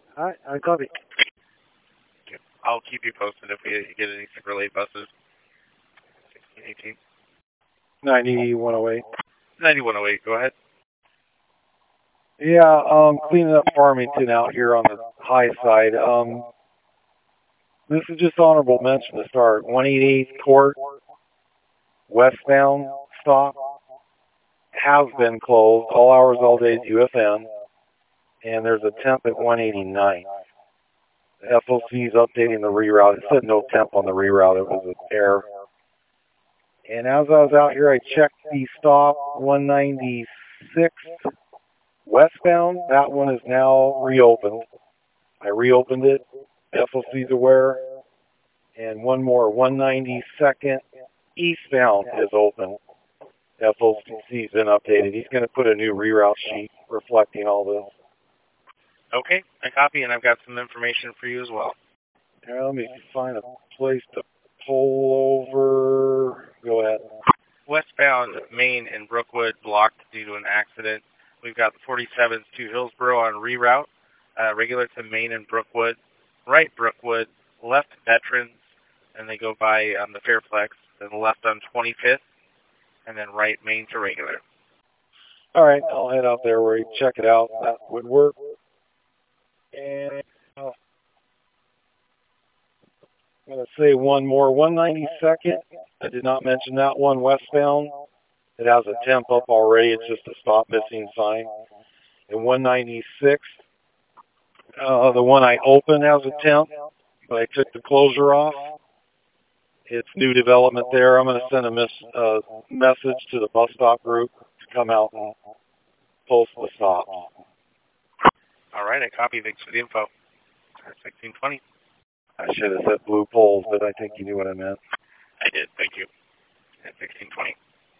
I copy. I'll keep you posted if we get any Chevrolet buses. 1618. 9108. 9108, go ahead. Yeah, cleaning up Farmington out here on the high side. This is just honorable mention to start. 188 Court, westbound stop, has been closed all hours, all days, UFN, and there's a temp at 189. The FOC is updating the reroute. It said no temp on the reroute. It was an error. And as I was out here, I checked the stop 196 westbound. That one is now reopened. I reopened it. FOC's aware. And one more, 192nd eastbound is open. FOC's been updated. He's going to put a new reroute sheet reflecting all this. Okay, I copy, and I've got some information for you as well. Here, let me find a place to pull over. Go ahead. Westbound Main and Brookwood blocked due to an accident. We've got the 47s to Hillsboro on reroute, regular to Main and Brookwood, right Brookwood, left Veterans, and they go by on the Fairplex, then left on 25th, and then right Main to regular. All right, I'll head out there where you check it out. That would work. And I'm going to say one more. 192nd. I did not mention that one westbound. It has a temp up already. It's just a stop missing sign. And 196, the one I opened has a temp, but I took the closure off. It's new development there. I'm going to send a message to the bus stop group to come out and post the stop. All right, I copy. Thanks for the info. 1620. I should have said blue poles, but I think you knew what I meant. I did.